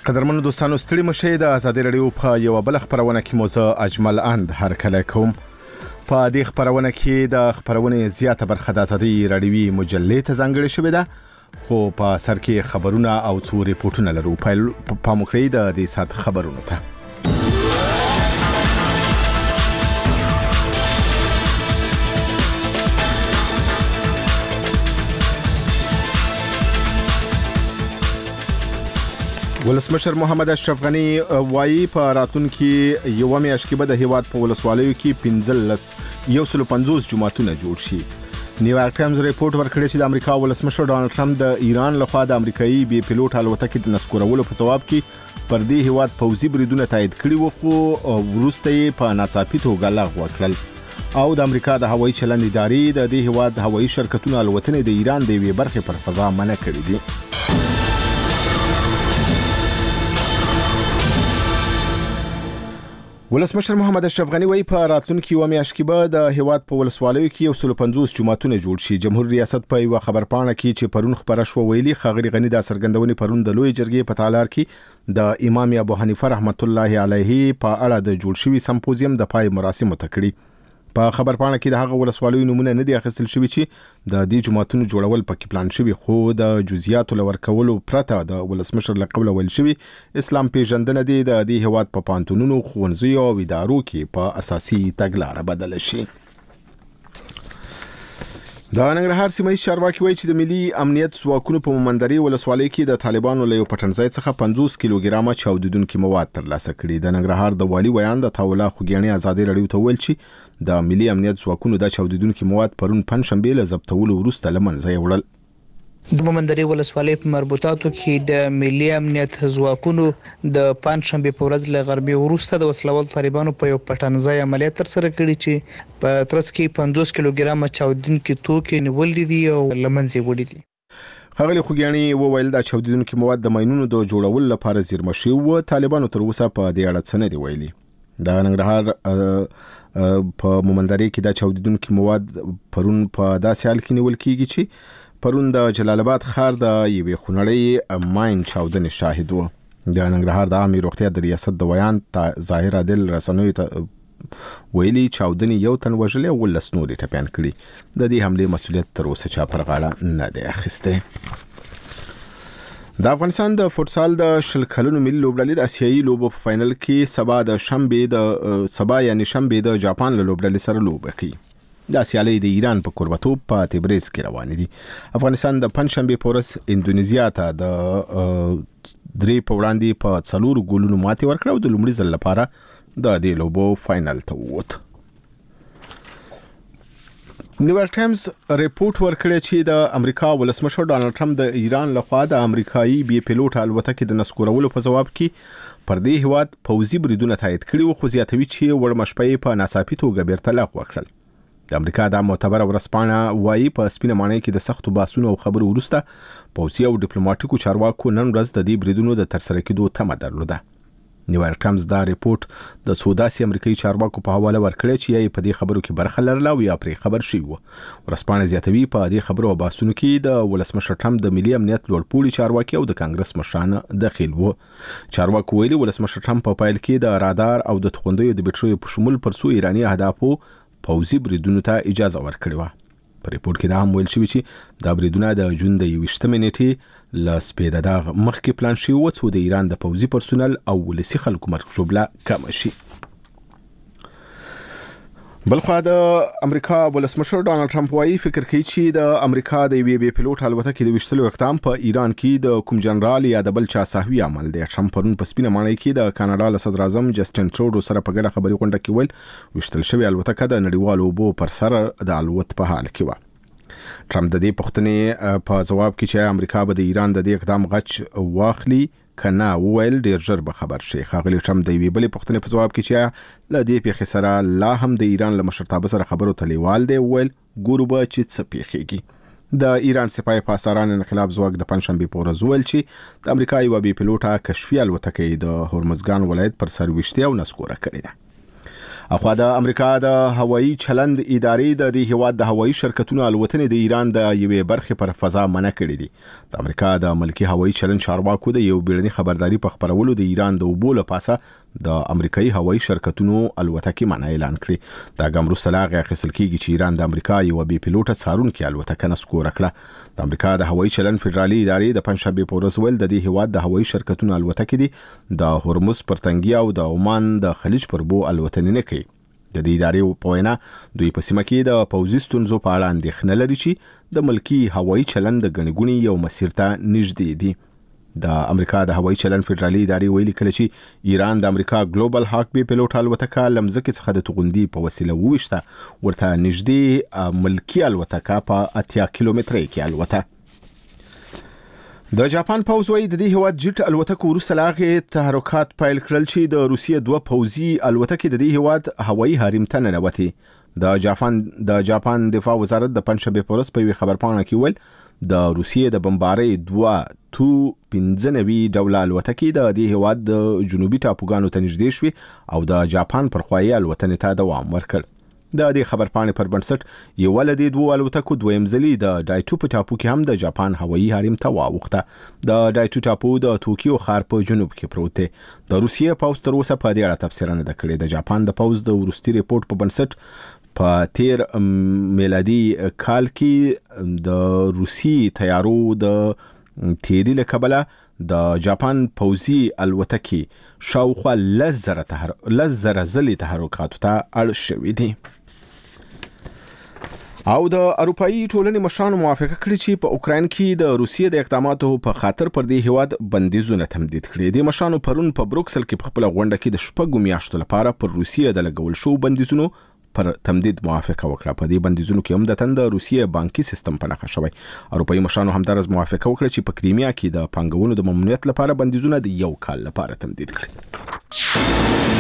قدرمنو دوستانو ستړي مشه د ازادي رادیو په یو بل خبرونه کې موزه اجمل اند هر کله کوم په دې خبرونه کې د خبرونه زیاته برخه د ازادي رادیوي مجلې ته ځانګړې شوې ده خو په سر کې خبرونه او څو ریپورتونه لرو په مخکې د دې سات خبرونه ته ولسمشر محمد اشرف غنی وایي په راتلونکي یو میاشت کې به د هیواد په ولسوالیو کې 150 جماعتونه جوړ شي. نیویارک ټایمز ریپورت ورکړی چې د امریکا ولسمشر ډانلډ ټرمپ د ایران لخوا د امریکایي بي پیلوټ الوتکې د نسکورولو په جواب کې پر دې هیواد پوځي بریدونه تایید کړي وو خو وروسته یې په ناڅاپي توګه لغوه کړل او د امریکا د هوایي چلند ادارې د دې هیواد هوایي شرکتونو الوتنې د ایران د یوې برخې پر فضا منع کړې دي. ولسمشر محمد اشرف غنی وایي په راتلونکي یو میاشت کې به د هیواد په ولسوالیو کې 150 جماعتونه جوړ شي. جمهور ریاست په یو خبرپاڼه کې چې پرون خبره شو ویلي ښاغلي غنی د سرګندونې پرون د لوی جرګې په تالار کې د امام ابو حنیفه رحمت الله علیه په اړه د جوړ شوی سمپوزیم د پای مراسم تکړي. په خبرپاڼه کې د هغه ولسوالیو نمونه نه دي اخیستل شوی چې د دې جماعتونو جوړول پکې پلان شوی خو د جزئیاتو لور کولو پرته د ولسمشر لقب ویل شوی اسلام پیژندنه دي د دې هیواد په پانتونونو ښوونځیو او ادارو کې په اساسي تګلارې بدل شي. د ننګرهار سیمه ییز چارواکي وایي چې د ملي امنیت ځواکونو په مومندري ولسوالۍ کې د طالبانو له یو پټنځای څخه 50 کیلوګرامه چاودیدونکي مواد ترلاسه کړي. د ننګرهار د والي ویان د تاولا خوګیاني ازادي رادیو ته ویل چې د ملي امنیت ځواکونو د چاودیدونکي مواد پرون پنځشنبه له ضبطولو وروسته له منځه وړل. د مومندري ولسوالۍ په مربوطاتو کې د ملي امنیت ځواکونو د پنځشنبه په ورځ له غربي وروسته د وسلوال طالبانو په یو پټنځای عملیات ترسره کړي چې په ترڅ کې 50 کیلوګرامه چاودیدونکي توکي نیول دي او لمنځه وړي دي. ښاغلي خوګیاني وویل د چاودیدونکي مواد د ماینونو د جوړولو لپاره زیرمه شوي وو. طالبانو تر اوسه په دې اړه څه نه دي ویلي. د ننګرهار په مومندري کې د چاودیدونکي مواد پرون په داسې حال کې نیول کیږي چې پرون د جلال آباد ښار د یوې خونړۍ ماین چاودنې شاهد و. د ننګرهار د عامه روغتیا د ریاست د ویان ظاهر عادل رسنیو ته ویلي چاودنې یو تن وژلې او 19 نور ټپیان کړي. د دې حملې مسؤلیت تر اوسه چا پر غاړه نه دی اخیستی. د افغانستان د فوتسال د شل کلونو ملي لوبډلې د اسیایي لوبو په فاینل کې شنبه د جاپان له لوبډلې سره لوبه کوي. د سیالۍ د ایران په کوربتوب په تبریز کې روان دي. افغانستان د پنځشنبه په ورځ اندونیزیا ته د 3 په وړاندې په 4 ګولونو ماتې ورکړه او د لومړي ځل لپاره د دې لوبو فاینل ته ووت. نیویارک ټایمز ریپورت ورکړی چې د امریکا ولسمشر ډانلډ ټرمپ د ایران لخوا د امریکایي بي پیلوټ الوتکې د نسکورولو په جواب کې پر دې هیواد پوځي بریدونه تایید کړي وو خو زیاتوي چې وړمشپې په ناڅاپي توګه بیرته لغوه کړل. د امریکا د معتبره ورځپاڼه وایي په سپینه ماڼۍ کې د سختو بحثونو او خبرو وروسته پوځي او ډیپلوماټیکو چارواکو نن ورځ د دې بریدونو د ترسره کېدو تمه درلوده. نیویارک ټایمز دا ریپورت د سوداسي امریکایي چارواکو په حواله ورکړی چې یا په دې خبرو کې برخه لرله او یا پرې خبر شوی و. ورځپاڼه زیاتوي په دې خبرو او بحثونو کې د ولسمشر ټرمپ د ملي امنیت لوړپوړي چارواکي او د کانګرس مشران داخل وو. چارواکو ویلي ولسمشر ټرمپ په پیل کې د رادار او د توغندیو د بټریو په شمول پر څو ایراني اهدافو پوځي بریدونو ته اجازه ورکړې وه. په ریپورت کې دا هم ویل شوی چې دا بریدونه د جون د 21 نیټې له سپېده داغ مخکې پلان شوي وو څو د ایران د پوځي پرسونل او ولسي خلکو مرګ ژوبله کمه شي. بلخوا د امریکا ولسمشر ډانلډ ټرمپ وایي فکر کوي چې د امریکا د یوې بي پیلوټ الوتکې د ویشتلو اقدام په ایران کې د کوم جنرال یا د بل چا ساهوي عمل دی. ټرمپ پرون په سپینه ماڼۍ کې د کاناډا له صدر اعظم جسټن ټروډو سره په ګډه خبري غونډه کې ویل ویشتل شوی الوتکه د نړیوالو اوبو پر سر د الوت په حال کې و. ټرمپ د دې پوښتنې په جواب کې چې امریکا به د ایران د دې اقدام غچ واخلي کنه ویل ډیر ژر به خبر شي. ښاغلي ټرمپ د یوې بلې پوښتنې په جواب کې چې له دې پیښې سره لا هم د ایران له مشرتابه سره خبرو ته لیوال دی ویل ګورو به چې څه پیښیږي. د ایران سپاه پاسداران انقلاب ځواک د پنځشنبه په ورځ ویل چې د امریکا یو بي پیلوټه کشفي الوتکې د هرمزګان ولایت پر سر وشتي او نسکوره کړې ده. اخوا د امریکا د هوایي چلند ادارې د دې هواد د هوایي شرکتونو الوتنې د ایران د یوې برخې پر فضا منع کړې دي. د امریکا د ملکی هوایي چلند چارواکو د یو بیړني خبرداري په خبرولو د ایران د اوبو له پاسه د امریکایي هوایي شرکتونو الوتکې منع اعلان کړې. دا ګام وروسته لا غږ اخیستل کیږي چې ایران د امریکا یو بي پیلوټه څارونکې الوتکه نسکوره کړه. د امریکا د هوایي چلند فدرالي ادارې د پنځشنبه په ورځ ویل د دې هواد د هوایي شرکتونو الوتکې دي د هرمز پر تنګي او د عمان د خلیج پر بو الوتنې نه کوي. د دې ادارې په وینا دوی په سیمه کې د پوځي ستونزو په اړه اندېښنه لري چې د ملکی هوایي چلند د ګڼګوني یو مسیر ته نږدې دي. د امریکا د هوایي چلند فدرالي ادارې ویلي کله چې ایران د امریکا ګلوبل هاک بي پیلوټ الوتکه لمزکه څخه د توغندي په وسیله وويشته ورته نږدې ملکی الوتکه په 80 کیلومترۍ کې الوته. د جاپان پوځ وایي د دې هواد جټ الوتکو وروسته لاغه تحرکات پیل کړل چې د روسیې دوه پوځي الوتکې د دې هواد هوایي حریم ته ننوتي. د جاپان دفاع وزارت د پنځشنبه په ورځ په خبرپاڼه کې ویل د روسیې د بمبارۍ دوه تو 15 ډوله الوتکې د دې هواد د جنوبي ټاپوګانو ته نږدې شوې او د جاپان پر خوایي الوتنې ته دوام ورکړ. د دې خبرپاڼې پر بنسټ یو ولدي دوه الوتکو دویم ځلې د دایټو په ټاپو کې هم د جاپان هوایي حریم ته واوښته. د دایټو ټاپو د توکیو ښار په جنوب کې پروت دی. د روسیې پوځ تر اوسه په دې اړه تفسیر نه کړی. د جاپان د پوځ د وروستي ریپورت په بنسټ په تیر میلادي کال کې د روسي تیارو د تیری له کبله د جاپان پوځي الوتکې شاوخوا 10,000 ځلې تحرکاتو ته اړ شوې دي. او د اروپאי ټولنې مشرانو موافقه کړې چې په اوکراین کې د روسیې د اقداماتو په خاطر پر دې هواد بندیزونه تمدید کړي. د مشرانو پرون په بروکسل کې په خپل غونډه کې د شپږو میاشتو لپاره پر روسیې د لګول شو بندیزونو پر تمدید موافقه وکړه. په دې بندیزونو کې هم د تند روسیې بانکي سیستم په نښه شوی. اروپאי مشرانو هم درز موافقه وکړه چې په کریمیا کې د پنګونو د ممنوعیت لپاره بندیزونه د یو کال لپاره تمدید کړي.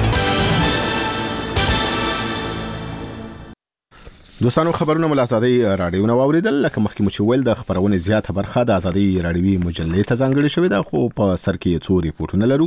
دوستانو خبرونه مل ازادي رادیو نو اوریدل. لکه مخکې مو چې ویل د خبرونه زیاته برخه د ازادي رادیوي مجلې ته ځانګړې شوې ده، خو په سر کې څو ریپورتونه لرو.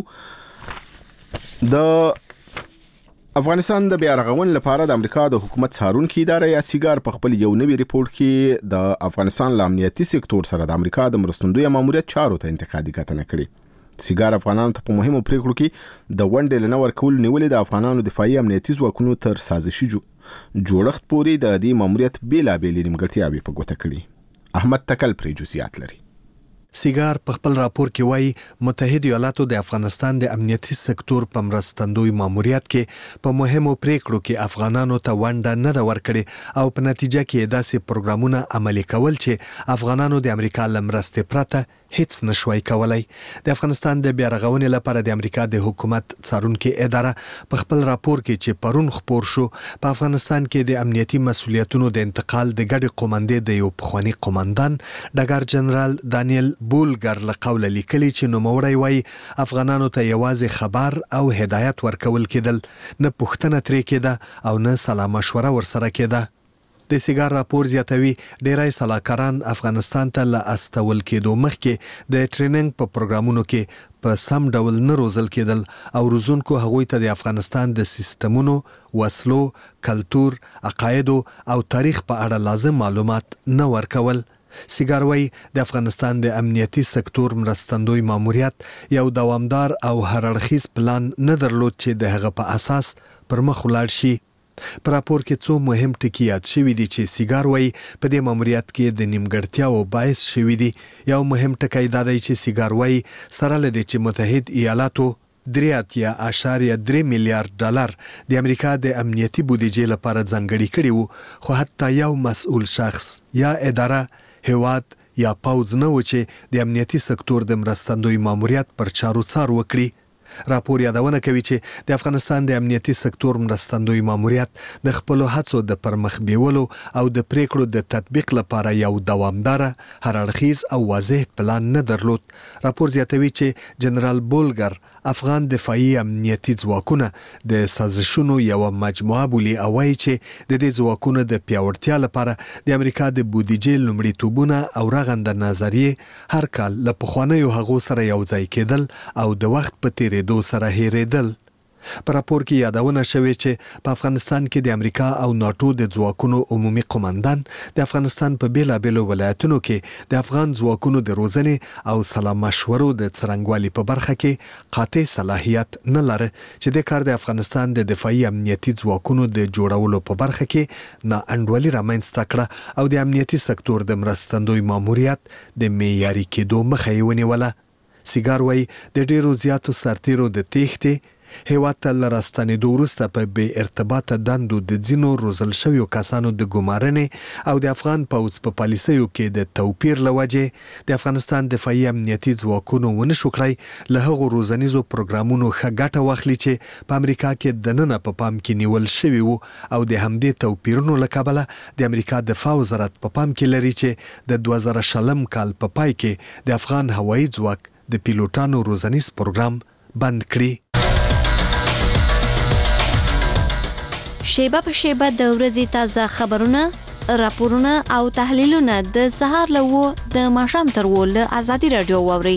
د افغانستان د بیا رغون لپاره د امریکا د حکومت څارونکي ادارې یا سیګار په خپل یو نوی ریپورت کې د افغانستان له امنیتي سکتور سره د امریکا د مرستندوی ماموریت چارو ته انتقادي کتنه کړې. سیګار افغانانو ته په مهمو پریکړو کې د ونډې لنور کول نیولې د افغانانو دفاعي امنیتي ځواکونو تر سازشي جوړښت پورې د دې ماموریت بیلابېلې نیمګړتیاوې په ګوته کړي. احمد تکل پرې جزئیات لري. سیګار په خپل راپور کې وایي متحده ایالاتو د افغانستان د امنیتي سکتور په مرستندوی ماموریت کې په مهمو پریکړو کې افغانانو ته ونډه نه ده ورکړې او په نتیجه کې داسې پروګرامونه عملي کول چې افغانانو د امریکا له مرستې پرته هیڅ نشوي کولای. د افغانستان د بیا رغونې لپاره د امریکا د حکومت څارونکي اداره په خپل راپور کې چې پرون خبر شو په افغانستان کې د امنیتي مسولیتونو د انتقال د ګډ قومندې د یو پخوانی قومندان ډګر جنرال دانیل بولګر له قوله لیکلي چې نوموړی وایي افغانانو ته یوازې خبر او هدایت ورکول کېدل، نه پوښتنه ترې کېده او نه سلا مشوره ورسره کېده. د سیګار راپور زیاتوي ډیری سلاکاران افغانستان ته له استول کېدو مخکې د ټریننګ په پروګرامونو کې په سم ډول نه روزل کېدل او روزونکو هغوی ته د افغانستان د سیستمونو، وسلو، کلتور، عقایدو او تاریخ په اړه لازم معلومات نه ورکول. سیګار وايي د افغانستان د امنیتي سکتور مرستندوی ماموریت یو دوامدار او هر اړخیز پلان نه درلود چې د هغه په اساس پر مخ ولاړ شي. په راپور کې څو مهم ټکي یاد شوي دي چې سیګار وايي په دې ماموریت کې د نیمګړتیاو باعث شوي دي. یو مهم ټکی دا دی چې سیګار وايي سره له دې چې متحد ایالاتو 3.3 میلیارډ ډالر د امریکا د امنیتي بودیجې لپاره ځانګړي کړي وو، خو حتی یو مسؤل شخص یا اداره، هیواد یا پوځ نه و چې د امنیتي سکتور د مرستندوی ماموریت پر چارو څار وکړي. راپور یادونه کوي چې د افغانستان د امنیتي سکتور مرستندوی ماموریت د خپل هڅو د پرمخ بیولو او د پریکړو د تطبیق لپاره یو دوامدار، هر اړخیز او واضح پلان نه درلود. راپور زیاتوي چې جنرال بولګر افغان دفاعي امنیتي ځواکونه د سازشونو یو مجموعه بولي او وايي چې د دې ځواکونو د پیاوړتیا لپاره د امریکا د بودیجې لومړیتوبونه او رغنده نظریې هر کال له پخوانیو هغو سره یو ځای کېدل او د وخت په تیریدو سره هیریدل. په راپور کې یادونه شوې چې په افغانستان کې د امریکا او ناتو د ځواکونو عمومي قوماندان د افغانستان په بیلابېلو ولایتونو کې د افغان ځواکونو د روزنې او سلا مشورو د څرنګوالي په برخه کې قاطع صلاحیت نه لري چې د کار د افغانستان د دفاعي امنیتي ځواکونو د جوړولو په برخه کې نه انډولي رامنځته کړه او د امنیتي سکتور د مرستندوی ماموریت د معیاري کېدو مخه یې ونیوله. سیګار وایي د ډیرو زیاتو سرتیرو د تېښتې هیواد ته له راستنېدو وروسته په بې ارتباطه دندو د ځینو روزل شویو کسانو د ګمارنې او د افغان پوځ په پالیسیو کې د توپیر له وجې د افغانستان دفاعي امنیتي ځواکونو ونه شو کړی له هغو روزنیزو پروګرامونو ښه ګټه واخلي چې په امریکا کې دننه په پام کې نیول شوي وو او د همدې توپیرونو له کبله د امریکا دفاع وزارت په پام کې لري چې د 2020 کال په پای کې د افغان هوایي ځواک د پیلوټانو روزنیز پروګرام بند کړي. شیبه په شیبه د ورځې تازه خبرونه، راپورونه او تحلیلونه د سهار له د ماښام تر له ازادي رادیو واوري.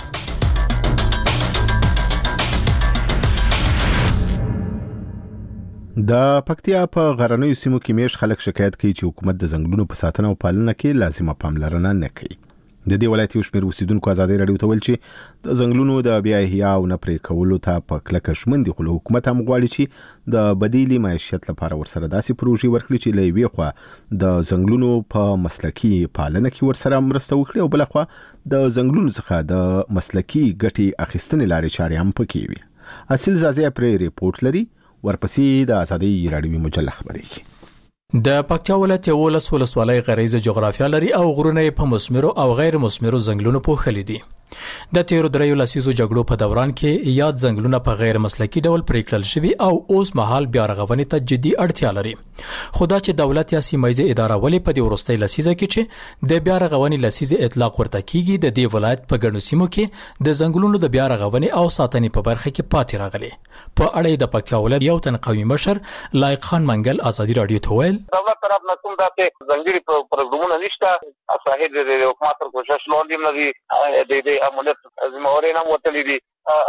د پکتیا په غرنیو سیمو کې میش خلک شکایت کوي چې حکومت د ځنګلونو په ساتنه او پالنه کې لازمه پاملرنه نه کوي. د دې ولایت یو شمېر اوسیدونکو ازادي رادیو ته ویل چې د ځنګلونو د بیا احیا او نه پرې کولو ته په کلکه ژمن دي، خو حکومت هم غواړي چې د بدیلي معیشت لپاره ورسره داسې پروژې ورکړي چې له یوې خوا د ځنګلونو په مسلکي پالنه کې ورسره مرسته وکړي او بل خوا د ځنګلونو څخه د مسلکي ګټې اخیستنې لارې چارې هم پکې وي. اصل زازی پرې ریپورت لري، ورپسې د ازادي رادیو مجله خبرې کوي. د پکتیا ولایت 11 ولسوالۍ غریزه جغرافیه لري او غرونه په مثمرو او غیر مثمرو ځنګلونو پوښلي دي. د تیرو دریو لسیزو جګړو په دوران کې یاد ځنګلونه په غیر مسلکي ډول پرې کړل شوي او اوس مهال بیا رغونې ته جدي اړتیا لري. خدا چې دولت یا سیمایي اداره ولې په دې وروستۍ لسیزه کې چې د بیا رغونې لسیزه اطلاق ورته کیږي د دې ولایت په ګڼو سیمو کې د ځنګلونو د بیا رغونې او ساتنې په برخه کې پاتې راغلي. په اړه د پکتیا ولایت یو تن قومي مشر لایق خان منګل ازادي رادیو ته ویل دولت طرف نه کوم داسې ځنګړي پروګرامونه نشته، صاحب د حکومت کوشش لاندې نه دي د امنیت ذمہواری نه وتلې دي،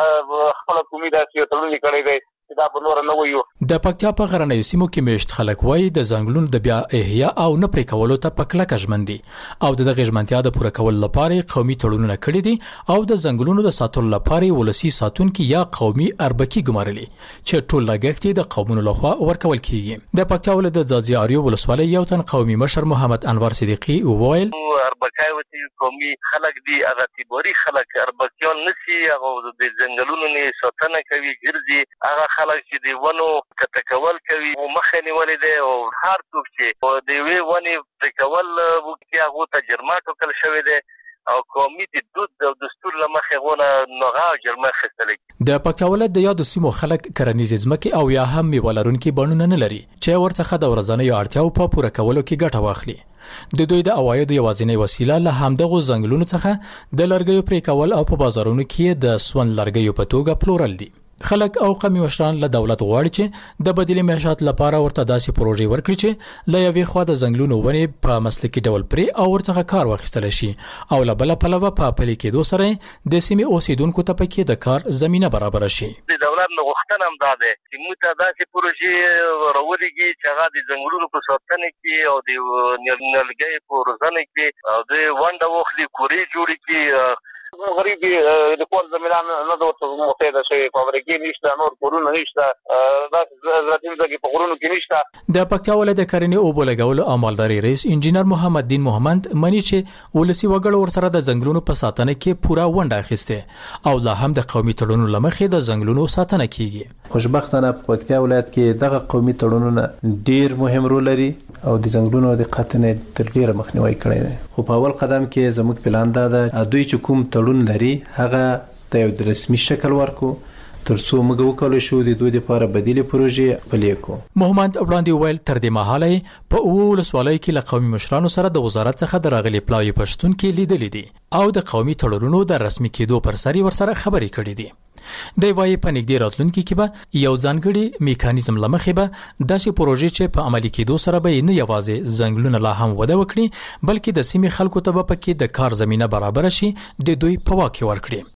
خپل قومي داسې تړونی کړی دی دا په نور نه ویو. د پکتیا په غرنیو سیمو کې میشت خلک وایي د ځنګلونو د بیا احیا او نه پرې کولو ته په کلکه ژمن دي او د دغه ژمنتیا د پوره کولو لپاره قومي تړونونه کړي دي او د ځنګلونو د ساتلو لپاره ولسی ساتونکو یا قومي اربکی ګمارلي چې ټول لګښت د قومونو لخوا ورکول کیږي. د پکتیا ولایت د ځاځي اریو ولسوالۍ یو تن قومي مشر محمد انور صدیقی وویل اربکای وتی قومي خلک دي، هغه تیبوري خلک اربکیان نسی، هغه د ځنګلونو نه ساتنه کوي، ګرځي هغه خلک چې دی ونو کټکول کوي او مخه نیولې ده او هر څوک چې دی وی ونی تکول وکي هغه ته جرمات وکړل شوی ده او قومي د دود او دستور لمخه غونه نوغه جرمه خستل. د پکتیا ولایت د یاد سیمو خلک کرنیز ځمکې او یا هم میولرونکو بڼونه نه لري چې ورڅخه د ورځنۍ اړتیاو په پوره کولو کې ګټه واخلي. د دوی د عوایدو یوازینی وسیله له همدغه ځنګلونو څخه د لرګیو پرې کول او په بازارونو کې د سون لرګیو په توګه پلورل دي. خلک او قومي مشران له دولت غواړي چې د بدیلي معیشت لپاره ورته داسې پروژې ورکړي چې له یوې خوا د ځنګلونو ونې په مسلکي ډول پرې او ورڅخه کار واخیستل شي او له بل پلوه په پلي کېدو سره د سیمې اوسیدونکو ته پکې د کار زمينه برابر شي. د دولت نو غوښتنه هم ده چې موږ ته داسې پروژې راوړيږي چې هغه د ځنګلونو په ساتنه کې او د نلګي په روزنه کې او د ونډه وخلي کوري جوړي کې غریب د کور زمينان نه دوته مفیده شي، فابریکې نشته، نور کورونه نشته، دا زراعتي ځای په غرونو کې نشته. د پکتیا ولایت د کرنې او بولګولو او مالداري رئیس انجینر محمد دین محمد منی چې ولسی وګړو ورسره د ځنګلونو په ساتنه کې پوره ونډه اخیسته او لا هم د قومي تړونونو لمخې د ځنګلونو ساتنه کیږي. خوشبختانه په پکتیا ولایت کې دغه قومي تړونونه ډیر مهم رول لري او د ځنګلونو د قطنې تر ډیره مخنیوي کړی دی. خو په اول قدم کې زموږ پلان دا ده دوی چې کوم تړون لري هغه د یو رسمي شکل ورکو ترڅو موږ وکولای شو د دوی لپاره بدیله پروژې پلي کړو. محمد وړاندې ویل تر دې مهاله په ولسوالۍ کې له قومي مشرانو سره د وزارت څخه د راغلي پلاوی پښتون کې لیدلې دي او د قومي تړونونو د رسمي کېدو پر سر ورسره خبرې کړې دي. د وایي په نږدې راتلونکي کې به یو ځانګړي میکانیزم لمخې به داسې پروژې چې په عملي کېدو سره به نه یوازې ځنګلونه لا هم وده وکړي بلکې د سیمې خلکو ته به پکې د کار زمينه برابر شي د دوی په واک کې ورکړي.